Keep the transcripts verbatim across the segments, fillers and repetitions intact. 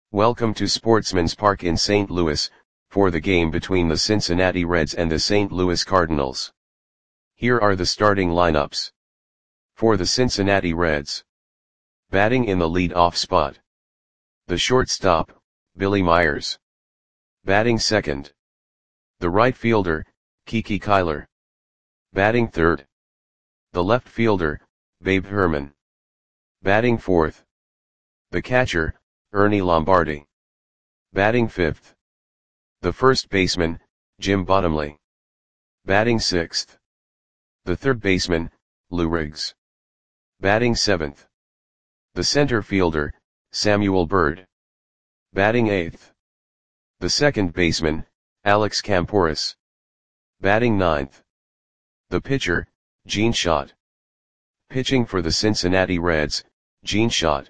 Welcome to Sportsman's Park in Saint Louis, for the game between the Cincinnati Reds and the Saint Louis Cardinals. Here are the starting lineups. For the Cincinnati Reds. Batting in the lead-off spot. The shortstop, Billy Myers. Batting second. The right fielder, Kiki Kyler. Batting third. The left fielder, Babe Herman. Batting fourth. The catcher, Ernie Lombardi. Batting fifth. The first baseman, Jim Bottomley. Batting sixth. The third baseman, Lou Riggs. Batting seventh. The center fielder, Samuel Byrd. Batting eighth. The second baseman, Alex Kamporus. Batting ninth. The pitcher, Gene Schott. Pitching for the Cincinnati Reds, Gene Schott.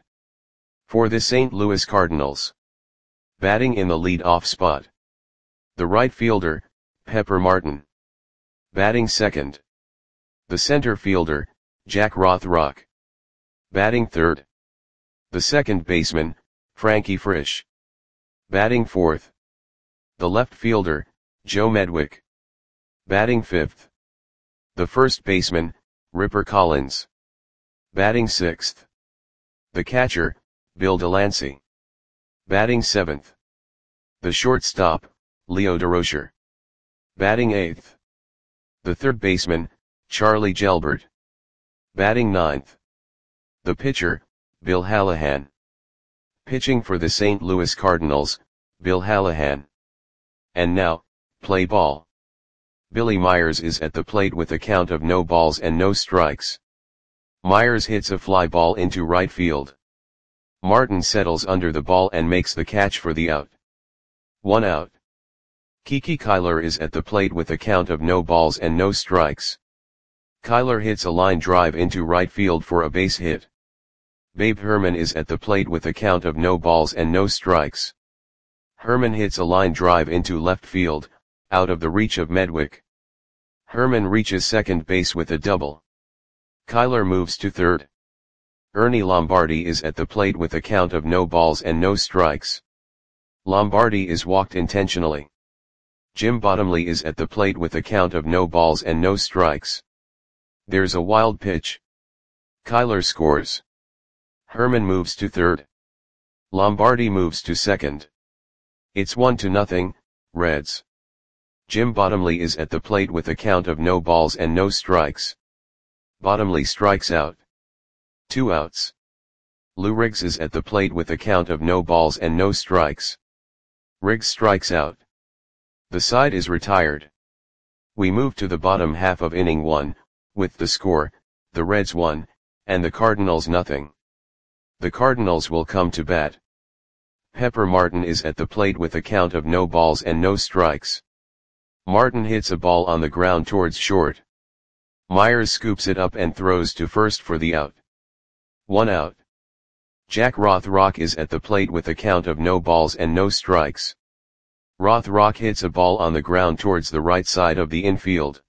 For the Saint Louis Cardinals. Batting in the lead-off spot. The right fielder, Pepper Martin. Batting second. The center fielder, Jack Rothrock. Batting third. The second baseman, Frankie Frisch. Batting fourth. The left fielder, Joe Medwick. Batting fifth. The first baseman, Ripper Collins. Batting sixth. The catcher, Bill Delancey. Batting seventh. The shortstop, Leo DeRocher. Batting eighth. The third baseman, Charlie Gelbert. Batting ninth. The pitcher, Bill Hallahan. Pitching for the Saint Louis Cardinals, Bill Hallahan. And now, play ball. Billy Myers is at the plate with a count of no balls and no strikes. Myers hits a fly ball into right field. Martin settles under the ball and makes the catch for the out. One out. Kiki Kyler is at the plate with a count of no balls and no strikes. Kyler hits a line drive into right field for a base hit. Babe Herman is at the plate with a count of no balls and no strikes. Herman hits a line drive into left field, out of the reach of Medwick. Herman reaches second base with a double. Kyler moves to third. Ernie Lombardi is at the plate with a count of no balls and no strikes. Lombardi is walked intentionally. Jim Bottomley is at the plate with a count of no balls and no strikes. There's a wild pitch. Kyler scores. Herman moves to third. Lombardi moves to second. It's one to nothing, Reds. Jim Bottomley is at the plate with a count of no balls and no strikes. Bottomley strikes out. Two outs. Lou Riggs is at the plate with a count of no balls and no strikes. Riggs strikes out. The side is retired. We move to the bottom half of inning one, with the score, the Reds one, and the Cardinals nothing. The Cardinals will come to bat. Pepper Martin is at the plate with a count of no balls and no strikes. Martin hits a ball on the ground towards short. Myers scoops it up and throws to first for the out. One out. Jack Rothrock is at the plate with a count of no balls and no strikes. Rothrock hits a ball on the ground towards the right side of the infield.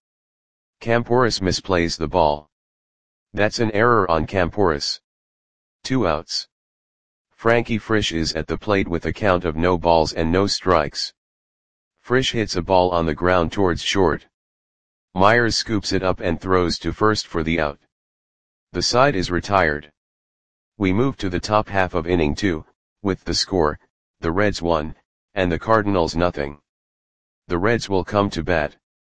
Kamporus misplays the ball. That's an error on Kamporus. Two outs. Frankie Frisch is at the plate with a count of no balls and no strikes. Frisch hits a ball on the ground towards short. Myers scoops it up and throws to first for the out. The side is retired. We move to the top half of inning two, with the score, the Reds one, and the Cardinals nothing. The Reds will come to bat.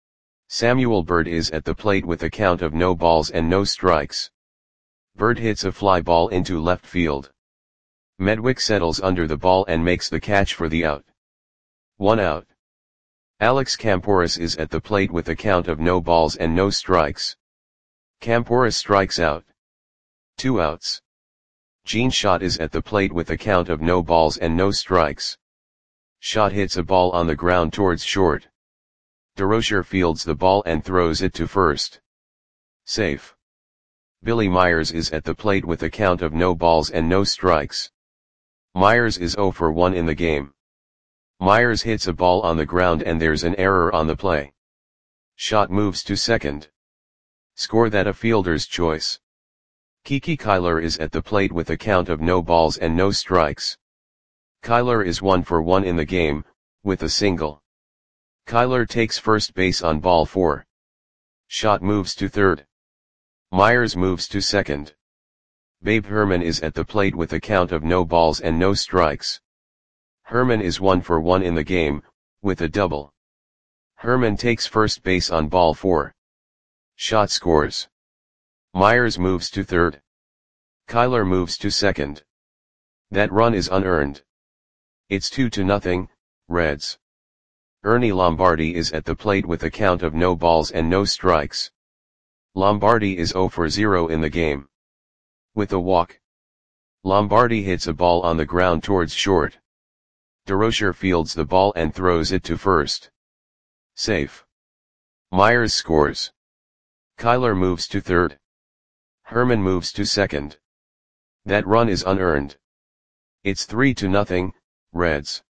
Samuel Byrd is at the plate with a count of no balls and no strikes. Byrd hits a fly ball into left field. Medwick settles under the ball and makes the catch for the out. One out. Alex Kamporus is at the plate with a count of no balls and no strikes. Kamporus strikes out. Two outs. Gene Schott is at the plate with a count of no balls and no strikes. Schott hits a ball on the ground towards short. DeRocher fields the ball and throws it to first. Safe. Billy Myers is at the plate with a count of no balls and no strikes. Myers is zero for one in the game. Myers hits a ball on the ground and there's an error on the play. Schott moves to second. Score that a fielder's choice. Kiki Kyler is at the plate with a count of no balls and no strikes. Kyler is one for one in the game, with a single. Kyler takes first base on ball four. Schott moves to third. Myers moves to second. Babe Herman is at the plate with a count of no balls and no strikes. Herman is one for one in the game, with a double. Herman takes first base on ball four. Schott scores. Myers moves to third. Kyler moves to second. That run is unearned. It's two to nothing, Reds. Ernie Lombardi is at the plate with a count of no balls and no strikes. Lombardi is zero for zero in the game. With a walk. Lombardi hits a ball on the ground towards short. DeRocher fields the ball and throws it to first. Safe. Myers scores. Kyler moves to third. Herman moves to second. That run is unearned. It's three to nothing, Reds.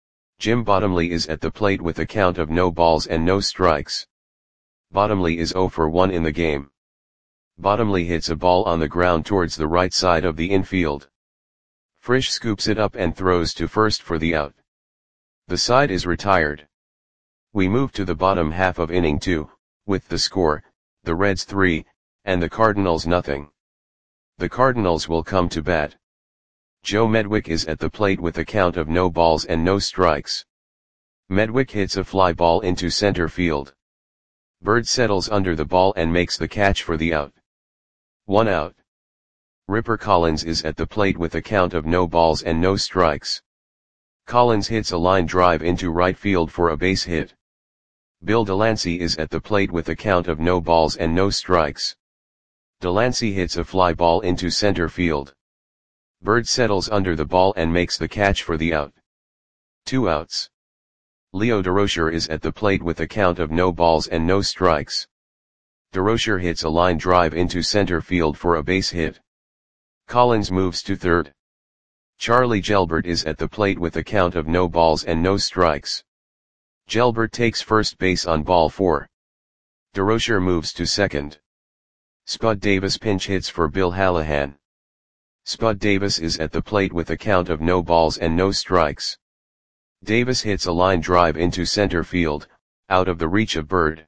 Jim Bottomley is at the plate with a count of no balls and no strikes. Bottomley is zero for one in the game. Bottomley hits a ball on the ground towards the right side of the infield. Frisch scoops it up and throws to first for the out. The side is retired. We move to the bottom half of inning two, with the score, the Reds three, and the Cardinals nothing. The Cardinals will come to bat. Joe Medwick is at the plate with a count of no balls and no strikes. Medwick hits a fly ball into center field. Bird settles under the ball and makes the catch for the out. One out. Ripper Collins is at the plate with a count of no balls and no strikes. Collins hits a line drive into right field for a base hit. Bill Delancey is at the plate with a count of no balls and no strikes. Delancey hits a fly ball into center field. Bird settles under the ball and makes the catch for the out. Two outs. Leo DeRocher is at the plate with a count of no balls and no strikes. DeRocher hits a line drive into center field for a base hit. Collins moves to third. Charlie Gelbert is at the plate with a count of no balls and no strikes. Gelbert takes first base on ball four. DeRocher moves to second. Spud Davis pinch hits for Bill Hallahan. Spud Davis is at the plate with a count of no balls and no strikes. Davis hits a line drive into center field, out of the reach of Bird.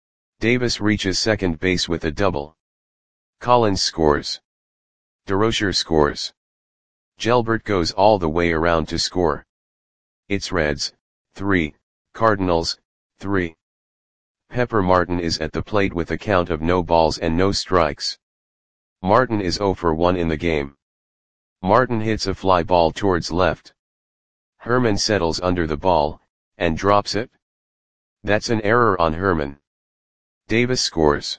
Davis reaches second base with a double. Collins scores. DeRocher scores. Gelbert goes all the way around to score. It's Reds, three, Cardinals, three. Pepper Martin is at the plate with a count of no balls and no strikes. Martin is zero for one in the game. Martin hits a fly ball towards left. Herman settles under the ball, and drops it. That's an error on Herman. Davis scores.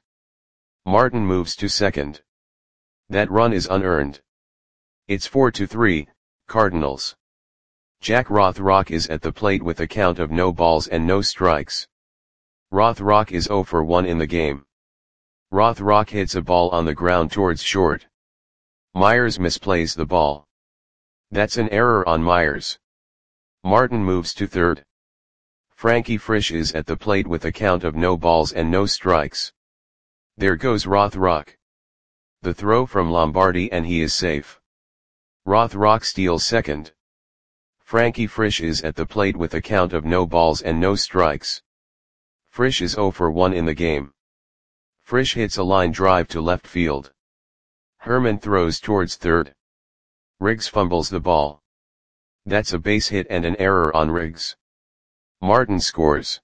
Martin moves to second. That run is unearned. It's four to three, Cardinals. Jack Rothrock is at the plate with a count of no balls and no strikes. Rothrock is zero for one in the game. Rothrock hits a ball on the ground towards short. Myers misplays the ball. That's an error on Myers. Martin moves to third. Frankie Frisch is at the plate with a count of no balls and no strikes. There goes Rothrock. The throw from Lombardi and he is safe. Rothrock steals second. Frankie Frisch is at the plate with a count of no balls and no strikes. Frisch is zero for one in the game. Frisch hits a line drive to left field. Herman throws towards third. Riggs fumbles the ball. That's a base hit and an error on Riggs. Martin scores.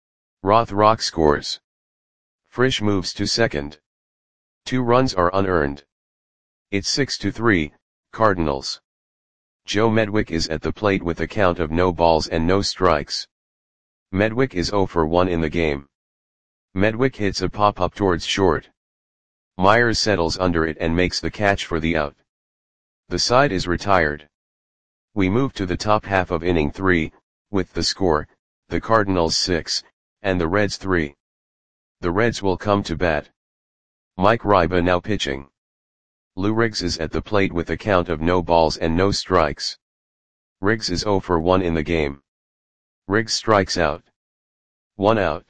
Rothrock scores. Frisch moves to second. Two runs are unearned. It's six to three, Cardinals. Joe Medwick is at the plate with a count of no balls and no strikes. Medwick is zero for one in the game. Medwick hits a pop-up towards short. Myers settles under it and makes the catch for the out. The side is retired. We move to the top half of inning three, with the score, the Cardinals six, and the Reds three. The Reds will come to bat. Mike Ryba now pitching. Lou Riggs is at the plate with a count of no balls and no strikes. Riggs is zero for one in the game. Riggs strikes out. One out.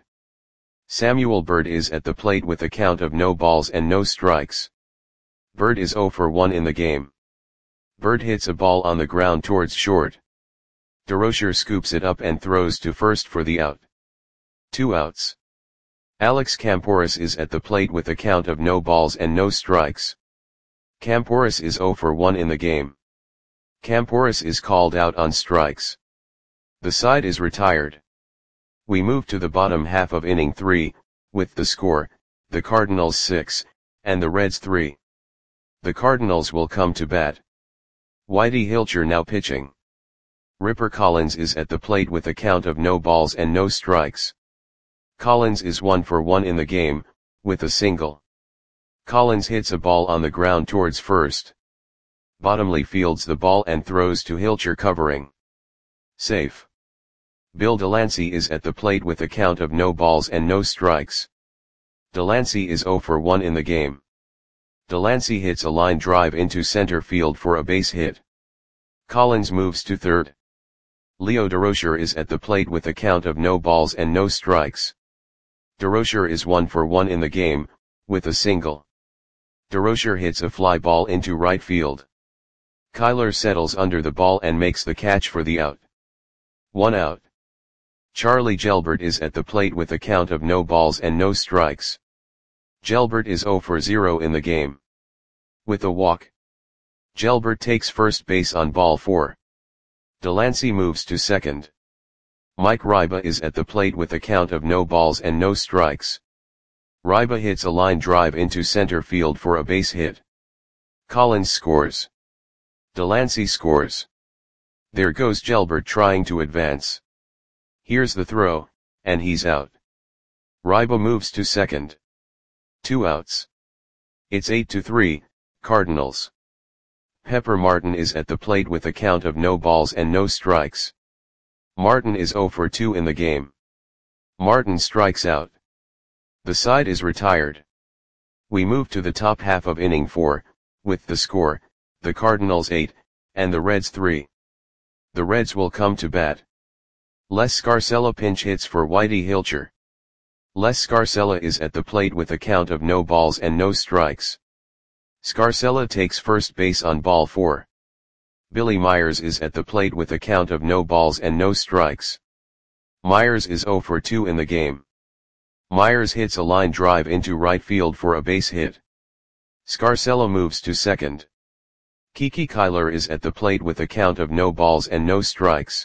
Samuel Bird is at the plate with a count of no balls and no strikes. Bird is zero for one in the game. Bird hits a ball on the ground towards short. DeRocher scoops it up and throws to first for the out. Two outs. Alex Camporis is at the plate with a count of no balls and no strikes. Camporis is zero for one in the game. Camporis is called out on strikes. The side is retired. We move to the bottom half of inning three, with the score, the Cardinals six, and the Reds three. The Cardinals will come to bat. Whitey Hilcher now pitching. Ripper Collins is at the plate with a count of no balls and no strikes. Collins is one for one in the game, with a single. Collins hits a ball on the ground towards first. Bottomley fields the ball and throws to Hilcher covering. Safe. Bill Delancey is at the plate with a count of no balls and no strikes. Delancey is zero for one in the game. Delancey hits a line drive into center field for a base hit. Collins moves to third. Leo DeRocher is at the plate with a count of no balls and no strikes. DeRocher is one for one in the game, with a single. DeRocher hits a fly ball into right field. Kyler settles under the ball and makes the catch for the out. One out. Charlie Gelbert is at the plate with a count of no balls and no strikes. Gelbert is zero for zero in the game. With a walk. Gelbert takes first base on ball four. Delancey moves to second. Mike Ryba is at the plate with a count of no balls and no strikes. Ryba hits a line drive into center field for a base hit. Collins scores. Delancey scores. There goes Gelbert trying to advance. Here's the throw, and he's out. Ryba moves to second. Two outs. It's eight to three, Cardinals. Pepper Martin is at the plate with a count of no balls and no strikes. Martin is zero for two in the game. Martin strikes out. The side is retired. We move to the top half of inning four, with the score, the Cardinals eight, and the Reds three. The Reds will come to bat. Les Scarcella pinch hits for Whitey Hilcher. Les Scarcella is at the plate with a count of no balls and no strikes. Scarcella takes first base on ball four. Billy Myers is at the plate with a count of no balls and no strikes. Myers is zero for two in the game. Myers hits a line drive into right field for a base hit. Scarcella moves to second. Kiki Kyler is at the plate with a count of no balls and no strikes.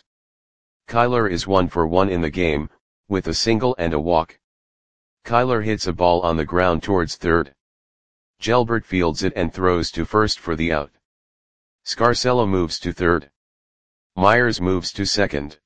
Kyler is one for one in the game, with a single and a walk. Kyler hits a ball on the ground towards third. Gelbert fields it and throws to first for the out. Scarcella moves to third. Myers moves to second.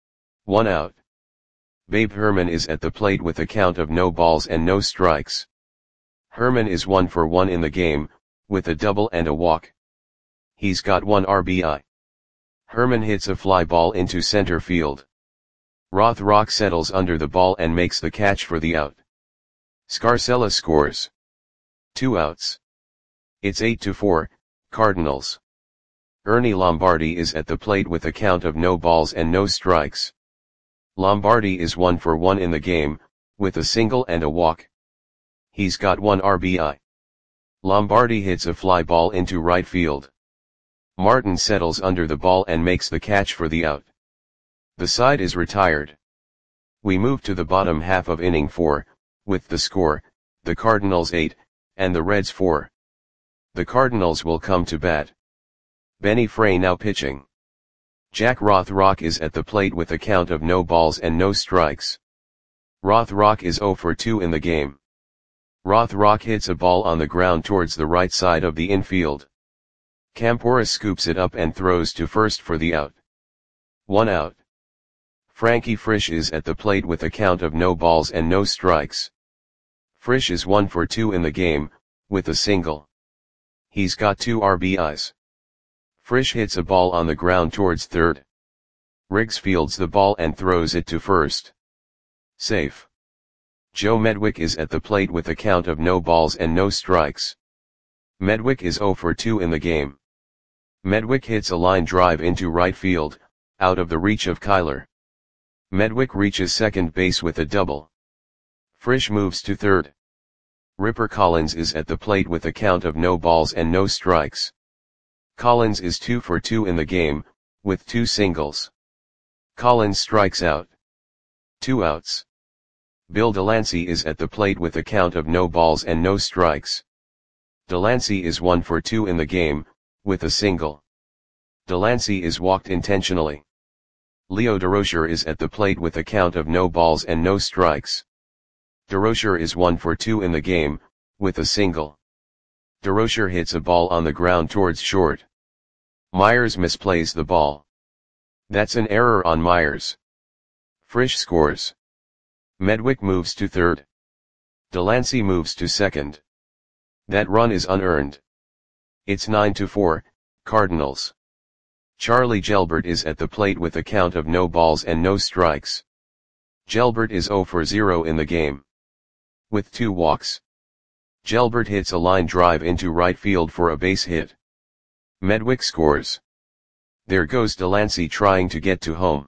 One out. Babe Herman is at the plate with a count of no balls and no strikes. Herman is one for one in the game, with a double and a walk. He's got one R B I. Herman hits a fly ball into center field. Rothrock settles under the ball and makes the catch for the out. Scarcella scores. Two outs. It's eight to four, Cardinals. Ernie Lombardi is at the plate with a count of no balls and no strikes. Lombardi is one for one in the game, with a single and a walk. He's got one R B I. Lombardi hits a fly ball into right field. Martin settles under the ball and makes the catch for the out. The side is retired. We move to the bottom half of inning four, with the score, the Cardinals eight, and the Reds four. The Cardinals will come to bat. Benny Frey now pitching. Jack Rothrock is at the plate with a count of no balls and no strikes. Rothrock is zero for two in the game. Rothrock hits a ball on the ground towards the right side of the infield. Camporis scoops it up and throws to first for the out. One out. Frankie Frisch is at the plate with a count of no balls and no strikes. Frisch is one for two in the game, with a single. He's got two R B Is. Frisch hits a ball on the ground towards third. Riggs fields the ball and throws it to first. Safe. Joe Medwick is at the plate with a count of no balls and no strikes. Medwick is zero for two in the game. Medwick hits a line drive into right field, out of the reach of Kyler. Medwick reaches second base with a double. Frisch moves to third. Ripper Collins is at the plate with a count of no balls and no strikes. Collins is two for two in the game, with two singles. Collins strikes out. Two outs. Bill Delancey is at the plate with a count of no balls and no strikes. Delancey is one for two in the game, with a single. Delancey is walked intentionally. Leo Durocher is at the plate with a count of no balls and no strikes. Durocher is one for two in the game, with a single. Durocher hits a ball on the ground towards short. Myers misplays the ball. That's an error on Myers. Frisch scores. Medwick moves to third. Delancey moves to second. That run is unearned. It's nine to four, Cardinals. Charlie Gelbert is at the plate with a count of no balls and no strikes. Gelbert is zero for zero in the game. With two walks. Gelbert hits a line drive into right field for a base hit. Medwick scores. There goes Delancey trying to get to home.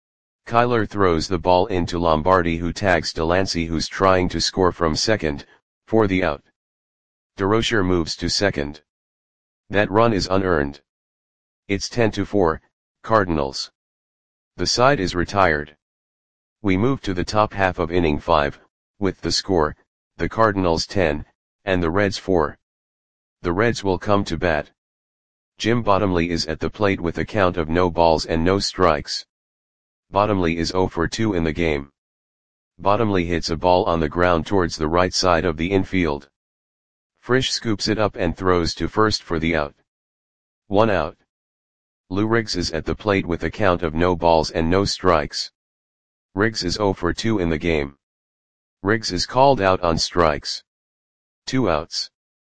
Kyler throws the ball into Lombardi, who tags Delancey, who's trying to score from second, for the out. Durocher moves to second. That run is unearned. It's ten to four, Cardinals. The side is retired. We move to the top half of inning five, with the score, the Cardinals ten, and the Reds four. The Reds will come to bat. Jim Bottomley is at the plate with a count of no balls and no strikes. Bottomley is zero for two in the game. Bottomley hits a ball on the ground towards the right side of the infield. Frisch scoops it up and throws to first for the out. One out. Lou Riggs is at the plate with a count of no balls and no strikes. Riggs is zero for two in the game. Riggs is called out on strikes. Two outs.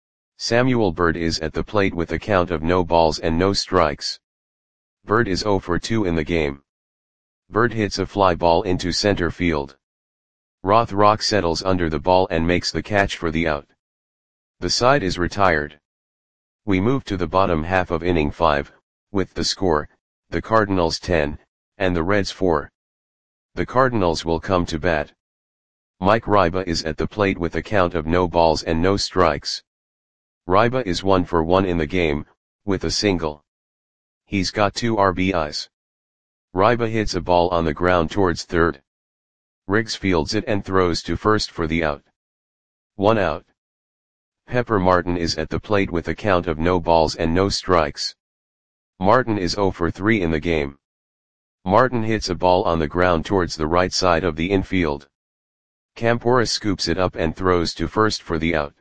Samuel Bird is at the plate with a count of no balls and no strikes. Bird is zero for two in the game. Bird hits a fly ball into center field. Rothrock settles under the ball and makes the catch for the out. The side is retired. We move to the bottom half of inning five, with the score, the Cardinals ten, and the Reds four. The Cardinals will come to bat. Mike Ryba is at the plate with a count of no balls and no strikes. Ryba is one for one in the game, with a single. He's got two R B Is. Ryba hits a ball on the ground towards third. Riggs fields it and throws to first for the out. One out. Pepper Martin is at the plate with a count of no balls and no strikes. Martin is zero for three in the game. Martin hits a ball on the ground towards the right side of the infield. Camporis scoops it up and throws to first for the out.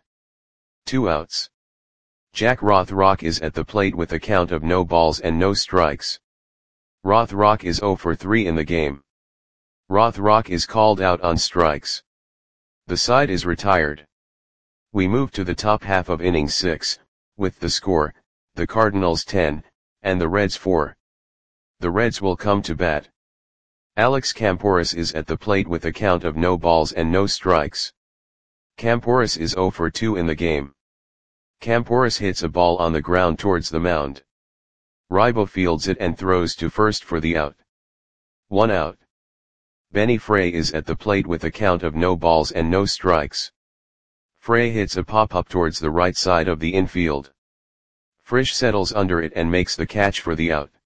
Two outs. Jack Rothrock is at the plate with a count of no balls and no strikes. Rothrock is zero for three in the game. Rothrock is called out on strikes. The side is retired. We move to the top half of inning six, with the score, the Cardinals ten, and the Reds four. The Reds will come to bat. Alex Camporis is at the plate with a count of no balls and no strikes. Camporis is zero for two in the game. Camporis hits a ball on the ground towards the mound. Ryba fields it and throws to first for the out. One out. Benny Frey is at the plate with a count of no balls and no strikes. Frey hits a pop-up towards the right side of the infield. Frisch settles under it and makes the catch for the out.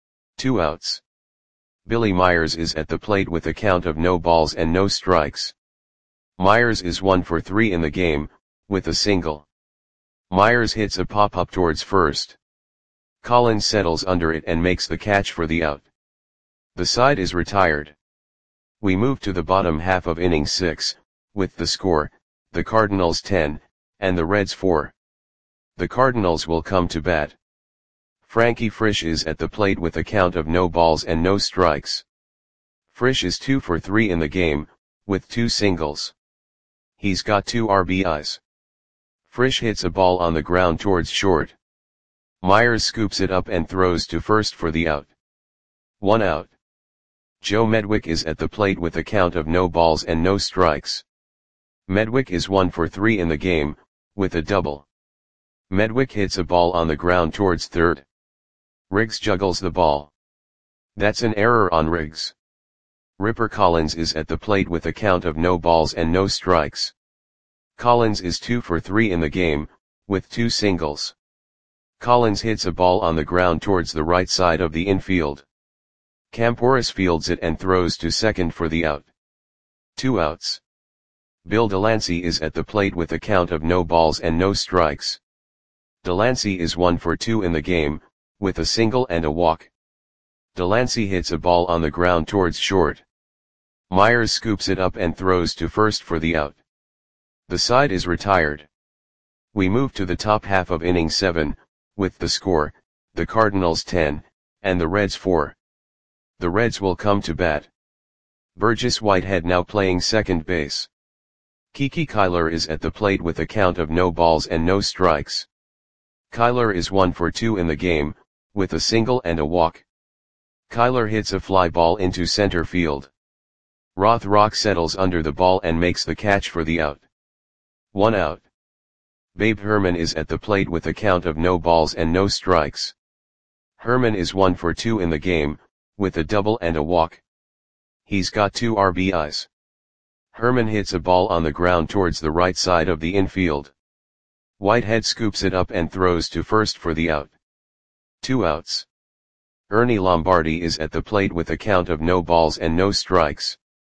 Two outs. Billy Myers is at the plate with a count of no balls and no strikes. Myers is one for three in the game, with a single. Myers hits a pop-up towards first. Collins settles under it and makes the catch for the out. The side is retired. We move to the bottom half of inning six, with the score, the Cardinals ten, and the Reds four. The Cardinals will come to bat. Frankie Frisch is at the plate with a count of no balls and no strikes. Frisch is two for three in the game, with two singles. He's got two R B Is. Frisch hits a ball on the ground towards short. Myers scoops it up and throws to first for the out. One out. Joe Medwick is at the plate with a count of no balls and no strikes. Medwick is one for three in the game, with a double. Medwick hits a ball on the ground towards third. Riggs juggles the ball. That's an error on Riggs. Ripper Collins is at the plate with a count of no balls and no strikes. Collins is two for three in the game, with two singles. Collins hits a ball on the ground towards the right side of the infield. Camporus fields it and throws to second for the out. Two outs. Bill Delancey is at the plate with a count of no balls and no strikes. Delancey is one for two in the game, with a single and a walk. Delancey hits a ball on the ground towards short. Myers scoops it up and throws to first for the out. The side is retired. We move to the top half of inning seven, with the score, the Cardinals ten, and the Reds four. The Reds will come to bat. Burgess Whitehead now playing second base. Kiki Kyler is at the plate with a count of no balls and no strikes. Kyler is one for two in the game, with a single and a walk. Kyler hits a fly ball into center field. Rothrock settles under the ball and makes the catch for the out. One out. Babe Herman is at the plate with a count of no balls and no strikes. Herman is one for two in the game, with a double and a walk. He's got two R B Is. Herman hits a ball on the ground towards the right side of the infield. Whitehead scoops it up and throws to first for the out. Two outs. Ernie Lombardi is at the plate with a count of no balls and no strikes.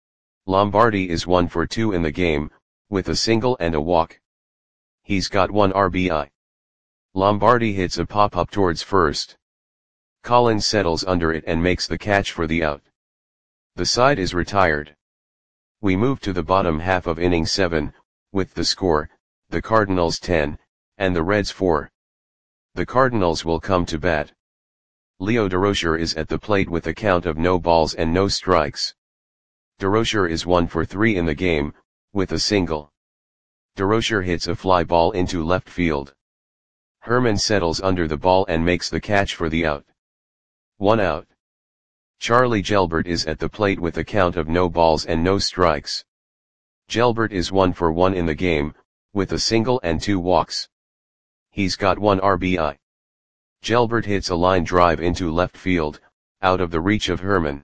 Lombardi is one for two in the game, with a single and a walk. He's got one R B I. Lombardi hits a pop-up towards first. Collins settles under it and makes the catch for the out. The side is retired. We move to the bottom half of inning seven, with the score, the Cardinals ten, and the Reds four. The Cardinals will come to bat. Leo Durocher is at the plate with a count of no balls and no strikes. Durocher is one for three in the game, with a single. Durocher hits a fly ball into left field. Herman settles under the ball and makes the catch for the out. One out. Charlie Gelbert is at the plate with a count of no balls and no strikes. Gelbert is one for one in the game, with a single and two walks. He's got one R B I. Gelbert hits a line drive into left field, out of the reach of Herman.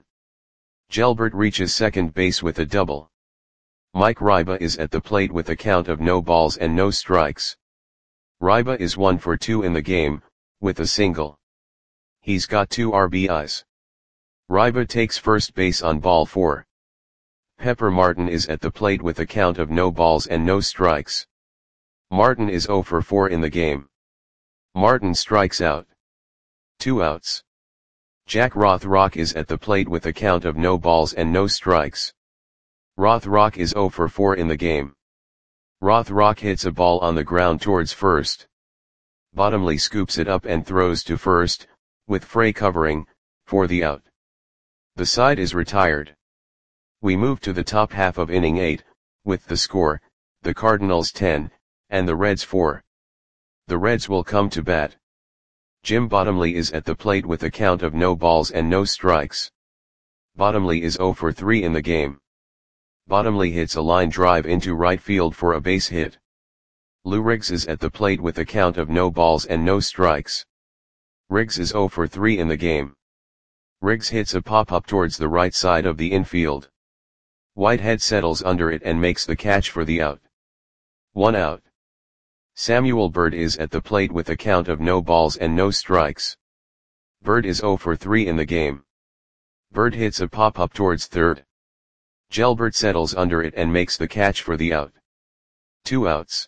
Gelbert reaches second base with a double. Mike Ryba is at the plate with a count of no balls and no strikes. Ryba is one for two in the game, with a single. He's got two R B Is. Ryba takes first base on ball four. Pepper Martin is at the plate with a count of no balls and no strikes. Martin is zero for four in the game. Martin strikes out. Two outs. Jack Rothrock is at the plate with a count of no balls and no strikes. Rothrock is zero for four in the game. Rothrock hits a ball on the ground towards first. Bottomley scoops it up and throws to first, with Frey covering, for the out. The side is retired. We move to the top half of inning eight, with the score, the Cardinals ten, and the Reds four. The Reds will come to bat. Jim Bottomley is at the plate with a count of no balls and no strikes. Bottomley is zero for three in the game. Bottomley hits a line drive into right field for a base hit. Lou Riggs is at the plate with a count of no balls and no strikes. Riggs is zero for three in the game. Riggs hits a pop-up towards the right side of the infield. Whitehead settles under it and makes the catch for the out. One out. Samuel Bird is at the plate with a count of no balls and no strikes. Bird is zero for three in the game. Bird hits a pop-up towards third. Gelbert settles under it and makes the catch for the out. Two outs.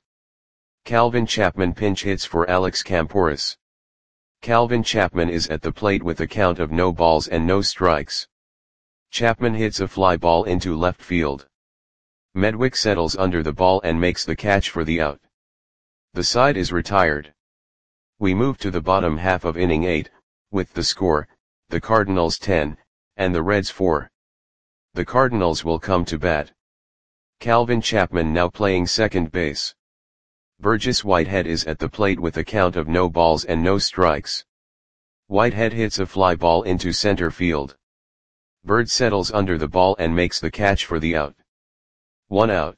Calvin Chapman pinch hits for Alex Camporus. Calvin Chapman is at the plate with a count of no balls and no strikes. Chapman hits a fly ball into left field. Medwick settles under the ball and makes the catch for the out. The side is retired. We move to the bottom half of inning eight, with the score, the Cardinals ten, and the Reds four. The Cardinals will come to bat. Calvin Chapman now playing second base. Burgess Whitehead is at the plate with a count of no balls and no strikes. Whitehead hits a fly ball into center field. Bird settles under the ball and makes the catch for the out. One out.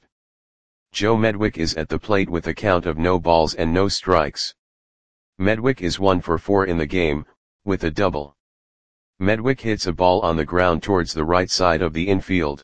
Joe Medwick is at the plate with a count of no balls and no strikes. Medwick is one for four in the game, with a double. Medwick hits a ball on the ground towards the right side of the infield.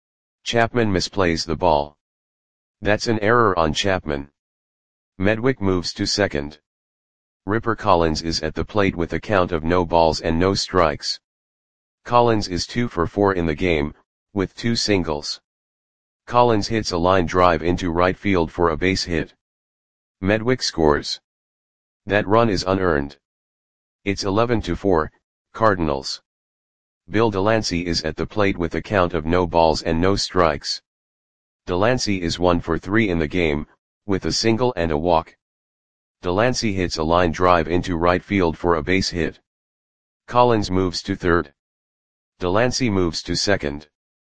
Chapman misplays the ball. That's an error on Chapman. Medwick moves to second. Ripper Collins is at the plate with a count of no balls and no strikes. Collins is two for four in the game, with two singles. Collins hits a line drive into right field for a base hit. Medwick scores. That run is unearned. It's eleven to four, Cardinals. Bill Delancey is at the plate with a count of no balls and no strikes. Delancey is one for three in the game, with a single and a walk. Delancey hits a line drive into right field for a base hit. Collins moves to third. Delancey moves to second.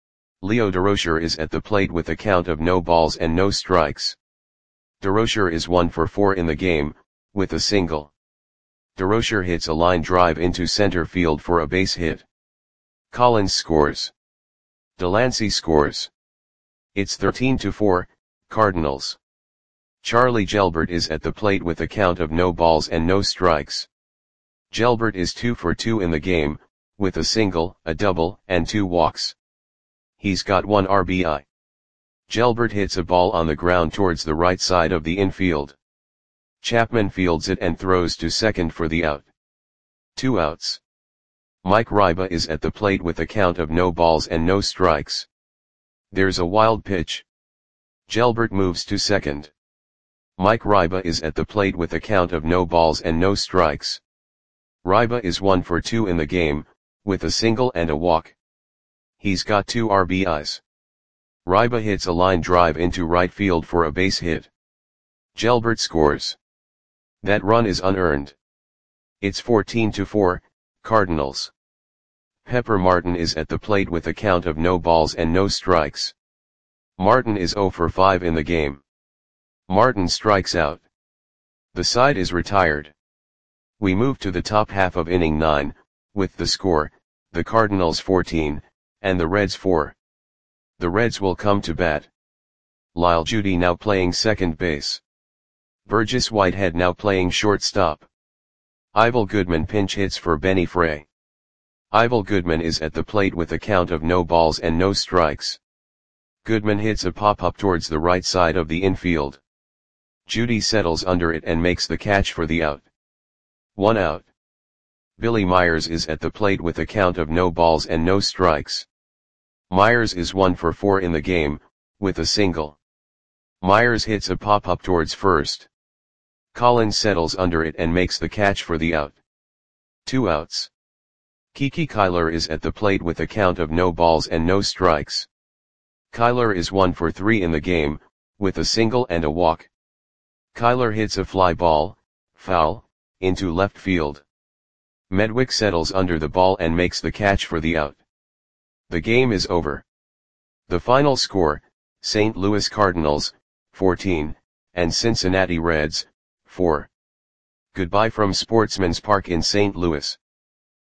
Leo Durocher is at the plate with a count of no balls and no strikes. Durocher is one for four in the game, with a single. Durocher hits a line drive into center field for a base hit. Collins scores. Delancey scores. It's thirteen to four, Cardinals. Charlie Gelbert is at the plate with a count of no balls and no strikes. Gelbert is two for two in the game, with a single, a double, and two walks. He's got one R B I. Gelbert hits a ball on the ground towards the right side of the infield. Chapman fields it and throws to second for the out. Two outs. Mike Ryba is at the plate with a count of no balls and no strikes. There's a wild pitch. Gelbert moves to second. Mike Ryba is at the plate with a count of no balls and no strikes. Ryba is one for two in the game, with a single and a walk. He's got two R B Is. Ryba hits a line drive into right field for a base hit. Gelbert scores. That run is unearned. It's fourteen to four, Cardinals. Pepper Martin is at the plate with a count of no balls and no strikes. Martin is zero for five in the game. Martin strikes out. The side is retired. We move to the top half of inning nine, with the score, the Cardinals fourteen, and the Reds four. The Reds will come to bat. Lyle Judy now playing second base. Burgess Whitehead now playing shortstop. Ivel Goodman pinch hits for Benny Frey. Ivel Goodman is at the plate with a count of no balls and no strikes. Goodman hits a pop-up towards the right side of the infield. Judy settles under it and makes the catch for the out. One out. Billy Myers is at the plate with a count of no balls and no strikes. Myers is one for four in the game, with a single. Myers hits a pop-up towards first. Collins settles under it and makes the catch for the out. Two outs. Kiki Kyler is at the plate with a count of no balls and no strikes. Kyler is one for three in the game, with a single and a walk. Kyler hits a fly ball, foul, into left field. Medwick settles under the ball and makes the catch for the out. The game is over. The final score, Saint Louis Cardinals, fourteen, and Cincinnati Reds, four. Goodbye from Sportsman's Park in Saint Louis.